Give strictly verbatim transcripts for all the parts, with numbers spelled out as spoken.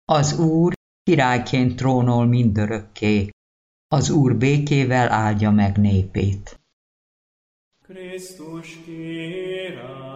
Az Úr királyként trónol mindörökké, az Úr békével áldja meg népét. Krisztus király,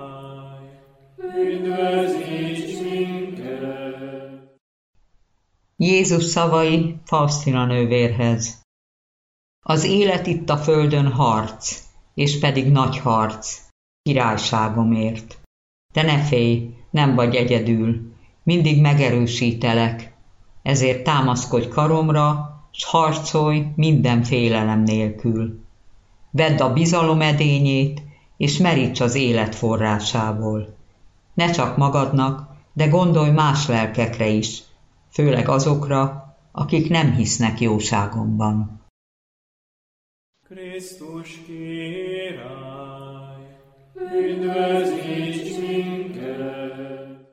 üdvözíts minket! Jézus szavai Faustina nővérhez. Az élet itt a földön harc, és pedig nagy harc, királyságomért. De ne félj, nem vagy egyedül, mindig megerősítelek, ezért támaszkodj karomra, s harcolj minden félelem nélkül. Vedd a bizalom edényét, és meríts az élet forrásából. Ne csak magadnak, de gondolj más lelkekre is, főleg azokra, akik nem hisznek jóságomban. Krisztus király, üdvözíts minket!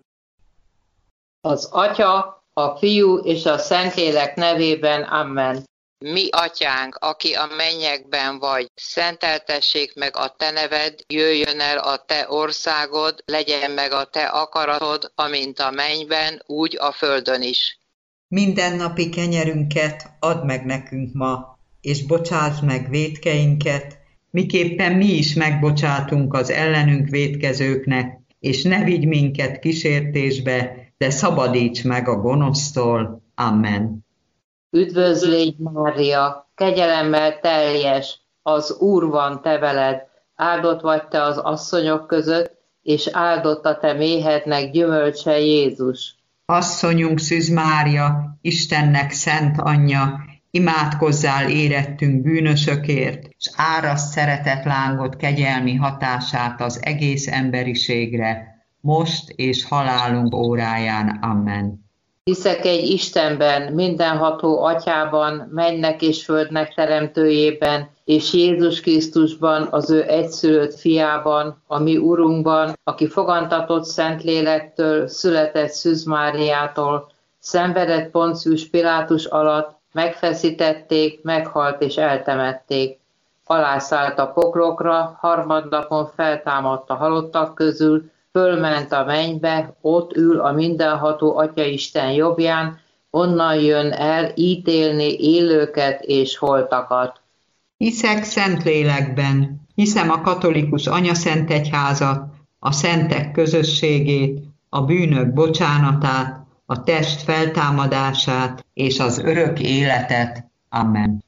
Az Atya, a Fiú és a Szentlélek nevében, amen. Mi atyánk, aki a mennyekben vagy, szenteltessék meg a te neved, jöjjön el a te országod, legyen meg a te akaratod, amint a mennyben, úgy a földön is. Mindennapi kenyerünket add meg nekünk ma, és bocsásd meg vétkeinket, miképpen mi is megbocsátunk az ellenünk vétkezőknek, és ne vigy minket kísértésbe, de szabadíts meg a gonosztól. Amen. Üdvözl légy, Mária, kegyelemmel teljes, az Úr van te veled, áldott vagy te az asszonyok között, és áldott a te méhednek gyümölcse Jézus. Asszonyunk Szűz Mária, Istennek szent anyja, imádkozzál érettünk bűnösökért, s áraszt szeretetlángot kegyelmi hatását az egész emberiségre, most és halálunk óráján. Amen. Hiszek egy Istenben, mindenható Atyában, mennek és földnek teremtőjében, és Jézus Krisztusban, az ő egyszülött fiában, a mi Urunkban, aki fogantatott Szentlélektől, született Szűz Máriától, szenvedett Poncius Pilátus alatt, megfeszítették, meghalt és eltemették. Alászállt a poklokra, harmadnapon feltámadt a halottak közül, fölment a mennybe, ott ül a mindenható Atyaisten jobbján, onnan jön el ítélni élőket és holtakat. Hiszek Szentlélekben, hiszem a katolikus anyaszentegyházat, a szentek közösségét, a bűnök bocsánatát, a test feltámadását és az örök életet. Amen.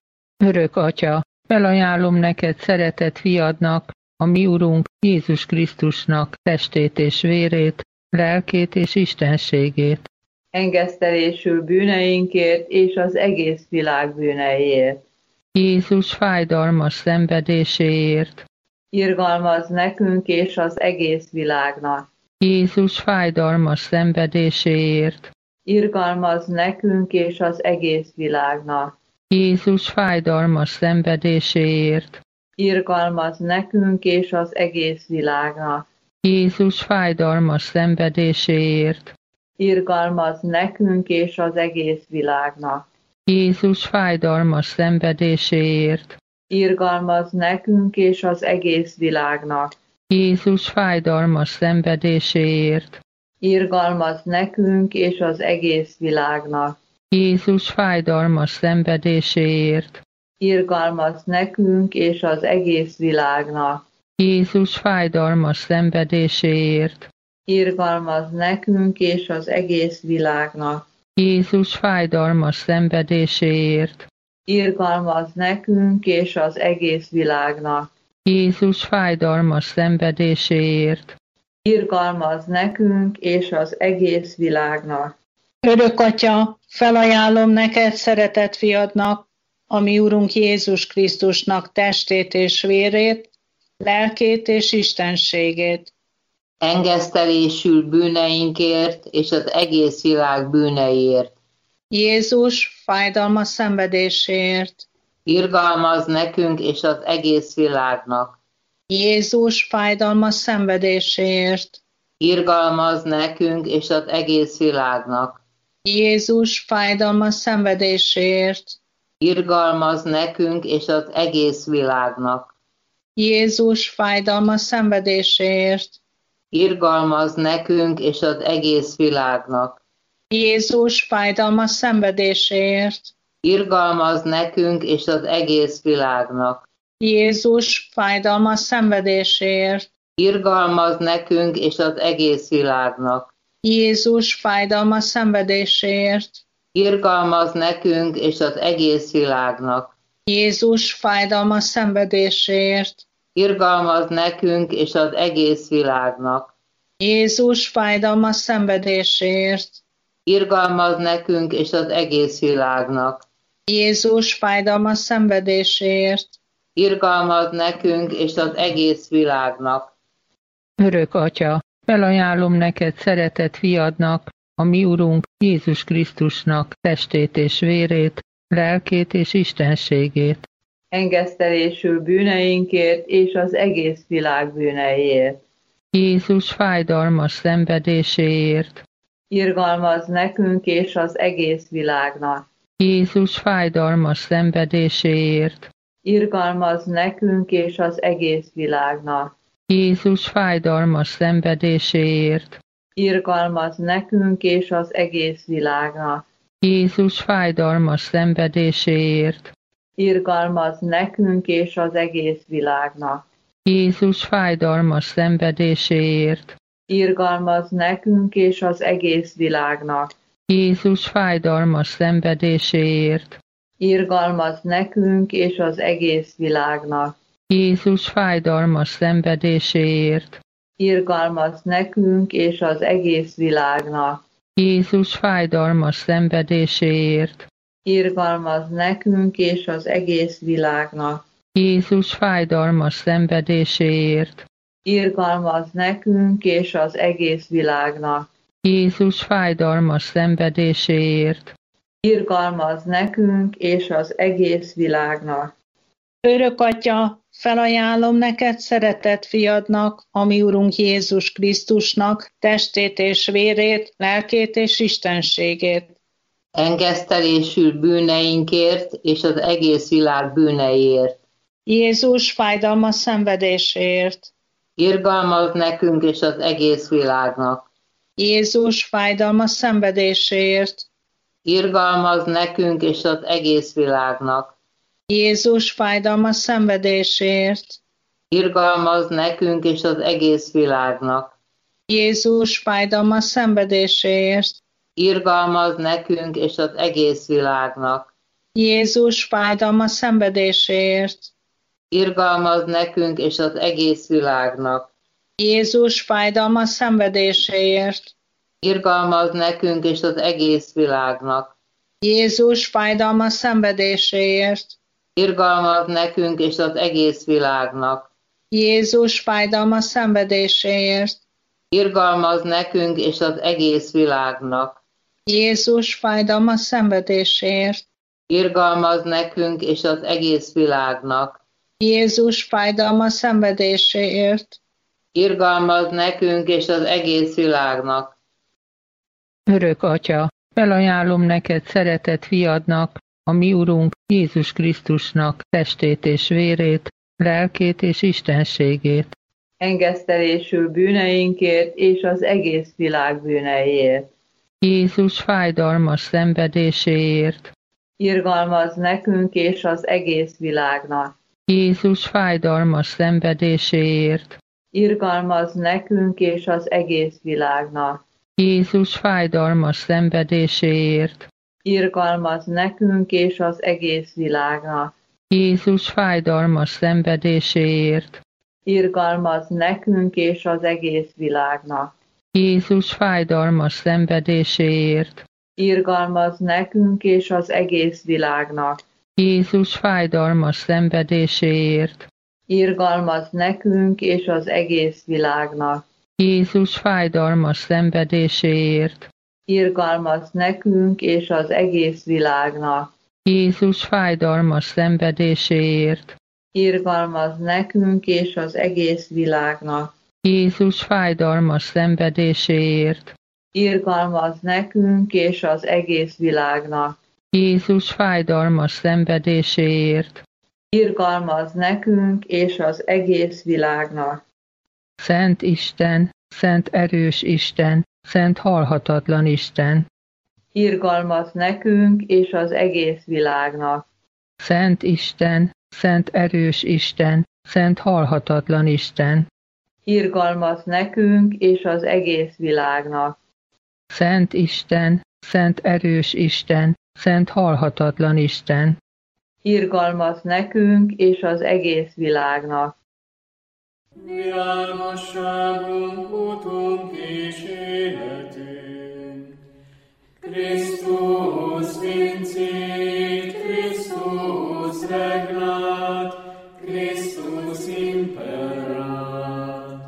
Örök Atya, felajánlom neked szeretett fiadnak, a mi Urunk Jézus Krisztusnak testét és vérét, lelkét és istenségét. Engesztelésül bűneinkért és az egész világ bűneiért. Jézus fájdalmas szenvedéséért. Irgalmazz nekünk és az egész világnak. Jézus fájdalmas szenvedéséért. Irgalmazz nekünk és az egész világnak. Jézus fájdalmas szenvedéséért. Irgalmazz nekünk és az egész világnak. Jézus fájdalmas szenvedéséért. Irgalmazz nekünk és az egész világnak. Jézus fájdalmas szenvedéséért. Irgalmazz nekünk és az egész világnak. Jézus fájdalmas szenvedéséért. Irgalmazz nekünk és az egész világnak. Jézus fájdalmas szenvedéséért. Irgalmazz nekünk és az egész világnak. Jézus fájdalmas szenvedéséért. Irgalmazz nekünk és az egész világnak. Jézus fájdalmas szenvedéséért. Irgalmazz nekünk és az egész világnak. Jézus fájdalmas szenvedéséért. Irgalmazz nekünk és az egész világnak. Örök Atya, felajánlom neked szeretett fiadnak, a mi Urunk Jézus Krisztusnak testét és vérét, lelkét és istenségét. Engesztelésül bűneinkért és az egész világ bűneiért. Jézus fájdalmas szenvedéséért. Irgalmazz nekünk és az egész világnak. Jézus fájdalmas szenvedéséért. Irgalmazz nekünk és az egész világnak. Jézus fájdalmas szenvedéséért. Irgalmazz nekünk és az egész világnak. Jézus fájdalmas szenvedéséért. Irgalmazz nekünk és az egész világnak. Jézus fájdalmas szenvedéséért. Irgalmaz nekünk és az egész világnak. Jézus fájdalmas szenvedéséért. Irgalmaz nekünk és az egész világnak. Jézus fájdalmas szenvedéséért. Irgalmaz nekünk és az egész világnak. Jézus fájdalmas szenvedéséért. Irgalmaz nekünk és az egész világnak. Jézus fájdalmas szenvedéséért. Irgalmaz nekünk és az egész világnak. Jézus fájdalmas szenvedéséért. Irgalmaz nekünk és az egész világnak. Örök Atya, felajánlom neked szeretett fiadnak, a mi Urunk Jézus Krisztusnak testét és vérét, lelkét és istenségét. Engesztelésül bűneinkért és az egész világ bűneiért. Jézus fájdalmas szenvedéséért. Irgalmaz nekünk és az egész világnak. Jézus fájdalmas szenvedéséért. Irgalmaz nekünk és az egész világnak. Jézus fájdalmas szenvedéséért. Irgalmaz nekünk és az egész világnak. Jézus fájdalmas szenvedéséért. Irgalmaz nekünk és az egész világnak. Jézus fájdalmas szenvedéséért. Irgalmaz nekünk és az egész világnak. Jézus fájdalmas szenvedéséért. Irgalmaz nekünk és az egész világnak. Jézus fájdalmas szenvedéséért. Irgalmaz nekünk és az egész világnak. Jézus fájdalmas szenvedéséért. Irgalmaz nekünk és az egész világnak. Jézus fájdalmas szenvedéséért. Irgalmaz nekünk és az egész világnak. Jézus fájdalmas szenvedéséért. Irgalmaz nekünk és az egész világnak. Örök Atya, felajánlom neked szeretett fiadnak, a mi Urunk Jézus Krisztusnak testét és vérét, lelkét és istenségét. Engesztelésül bűneinkért és az egész világ bűneiért. Jézus fájdalmas szenvedéséért. Irgalmaz nekünk és az egész világnak. Jézus fájdalmas szenvedéséért. Irgalmaz nekünk és az egész világnak. Jézus fájdalmas szenvedéséért. Irgalmaz nekünk és az egész világnak. Jézus fájdalmas szenvedéséért. Irgalmaz nekünk és az egész világnak. Jézus fájdalmas szenvedéséért. Irgalmaz nekünk és az egész világnak. Jézus fájdalmas szenvedéséért. Irgalmaz nekünk és az egész világnak. Jézus fájdalmas szenvedéséért. Irgalmaz nekünk és az egész világnak. Jézus fájdalmas szenvedéséért. Irgalmaz nekünk és az egész világnak. Jézus fájdalmas szenvedéséért. Irgalmaz nekünk és az egész világnak. Jézus fájdalmas szenvedéséért. Irgalmaz nekünk és az egész világnak. Örök Atya, felajánlom neked szeretett fiadnak, a mi Urunk Jézus Krisztusnak testét és vérét, lelkét és istenségét. Engesztelésül bűneinkért és az egész világ bűneiért. Jézus fájdalmas szenvedéséért. Irgalmaz nekünk és az egész világnak. Jézus fájdalmas szenvedéséért. Irgalmaz nekünk és az egész világnak. Jézus fájdalmas szenvedéséért. Irgalmaz nekünk és az egész világnak. Jézus fájdalmas szenvedéséért. Irgalmaz nekünk és az egész világnak. Jézus fájdalmas szenvedéséért. Irgalmaz nekünk és az egész világnak. Jézus fájdalmas szenvedéséért. Irgalmaz nekünk és az egész világnak. Jézus fájdalmas szenvedéséért. Irgalmaz nekünk és az egész világnak. Jézus fájdalmas szenvedéséért. Irgalmaz nekünk és az egész világnak. Jézus fájdalmas szenvedéséért. Irgalmaz nekünk és az egész világnak. Jézus fájdalmas szenvedéséért. Irgalmaz nekünk és az egész világnak. Szent Isten, szent erős Isten, szent halhatatlan Isten, irgalmat nekünk és az egész világnak. Szent Isten, szent erős Isten, szent halhatatlan Isten, Irgalmat nekünk és az egész világnak. Szent Isten, szent erős Isten, szent halhatatlan Isten, Irgalmat nekünk és az egész világnak. Világosságunk, utunk és életünk. Christus vincit, Christus regnat, Christus imperat.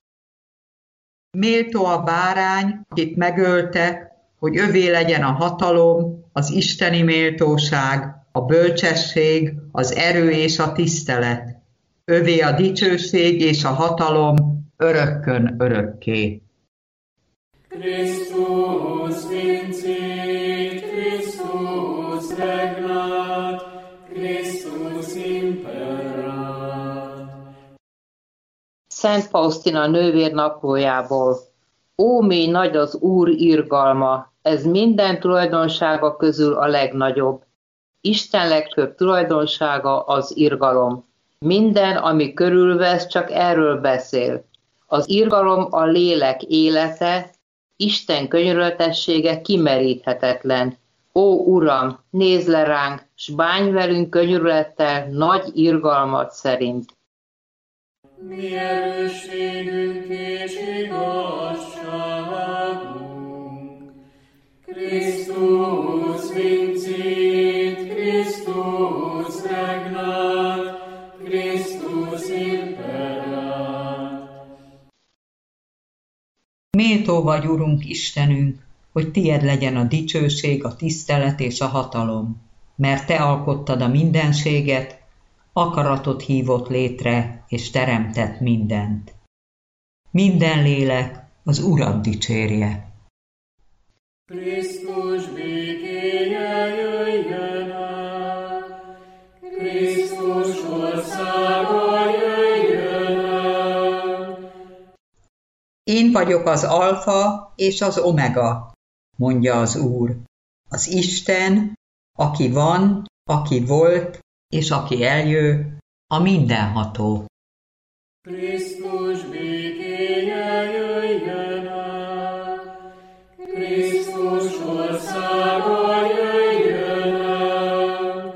Méltó a bárány, akit megöltek, hogy övé legyen a hatalom, az isteni méltóság, a bölcsesség, az erő és a tisztelet. Övé a dicsőség és a hatalom örökkön örökké. Christus vincit, Christus regnat, Christus imperat. Szent Faustina nővér naplójából. Ó, mély nagy az Úr irgalma, ez minden tulajdonsága közül a legnagyobb. Isten legfőbb tulajdonsága az irgalom. Minden, ami körülvesz, csak erről beszél. Az irgalom a lélek élete, Isten könyörületessége kimeríthetetlen. Ó, Uram, nézz le ránk, s bánj velünk könyörülettel nagy irgalmat szerint. Mi erősségünk és igazságunk. Christus vincit, Christus regnat, Christus imperat. Méltó vagy, Urunk Istenünk, hogy tied legyen a dicsőség, a tisztelet és a hatalom, mert te alkottad a mindenséget, akaratod hívott létre, és teremtett mindent. Minden lélek az Urat dicsérje. Krisztus békéje jöjjön el, Krisztus országa jöjjön el. Én vagyok az alfa és az omega, mondja az Úr, az Isten, aki van, aki volt, és aki eljő, a mindenható. Krisztus békéje jöjjön el, Krisztus országa jöjjön el.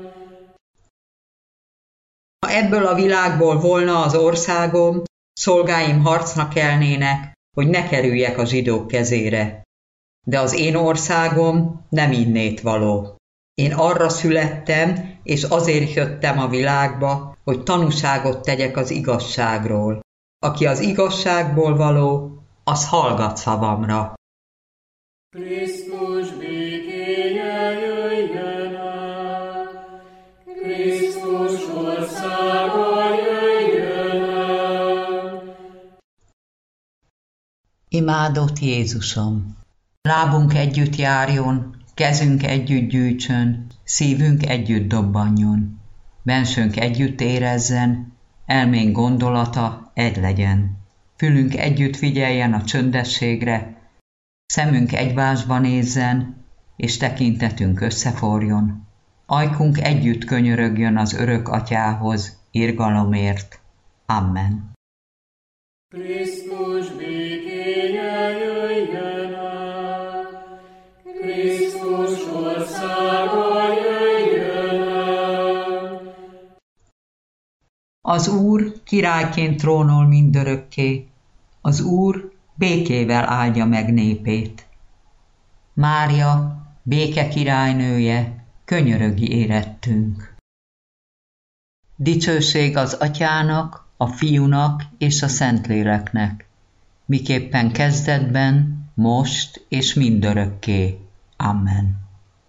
Ha ebből a világból volna az országom, szolgáim harcnak kelnének, hogy ne kerüljek a zsidók kezére. De az én országom nem innét való. Én arra születtem, és azért jöttem a világba, hogy tanúságot tegyek az igazságról. Aki az igazságból való, az hallgat szavamra. Krisztus békéje jöjjön el, Krisztus országa jöjjön el. Imádott Jézusom! Lábunk együtt járjon, kezünk együtt gyűjtsön, szívünk együtt dobbanjon, bensőnk együtt érezzen, elménk gondolata egy legyen. Fülünk együtt figyeljen a csöndességre, szemünk egymásba nézzen, és tekintetünk összeforjon. Ajkunk együtt könyörögjön az örök Atyához, irgalomért. Amen. Krisztus békéje jöjjön el, Krisztus országa jöjjön el. Az Úr királyként trónol mindörökké, az Úr békével áldja meg népét. Mária, béke királynője, könyörögi érettünk. Dicsőség az Atyának, a Fiúnak és a Szentléleknek, miképpen kezdetben, most és mindörökké. Amen.